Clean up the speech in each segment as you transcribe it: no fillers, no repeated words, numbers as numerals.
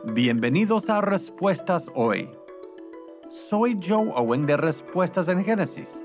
Bienvenidos a Respuestas Hoy. Soy Joe Owen de Respuestas en Génesis.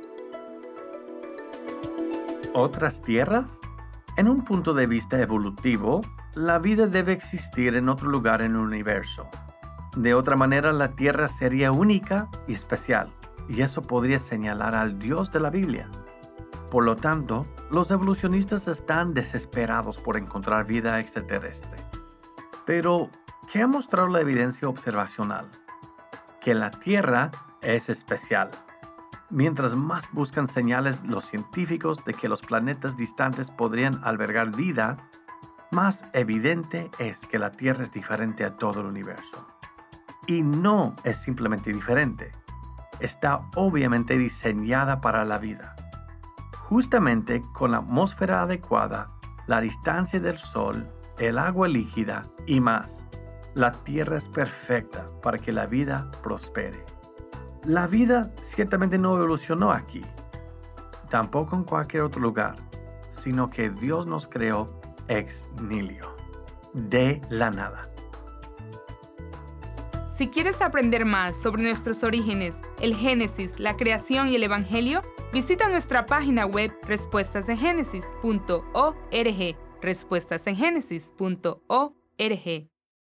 ¿Otras tierras? En un punto de vista evolutivo, la vida debe existir en otro lugar en el universo. De otra manera, la Tierra sería única y especial, y eso podría señalar al Dios de la Biblia. Por lo tanto, los evolucionistas están desesperados por encontrar vida extraterrestre. Pero, ¿qué ha mostrado la evidencia observacional? Que la Tierra es especial. Mientras más buscan señales los científicos de que los planetas distantes podrían albergar vida, más evidente es que la Tierra es diferente a todo el universo. Y no es simplemente diferente. Está obviamente diseñada para la vida. Justamente con la atmósfera adecuada, la distancia del Sol, el agua líquida y más, la Tierra es perfecta para que la vida prospere. La vida ciertamente no evolucionó aquí, tampoco en cualquier otro lugar, sino que Dios nos creó ex nihilo, de la nada. Si quieres aprender más sobre nuestros orígenes, el Génesis, la creación y el Evangelio, visita nuestra página web respuestasengenesis.org, respuestasengenesis.org.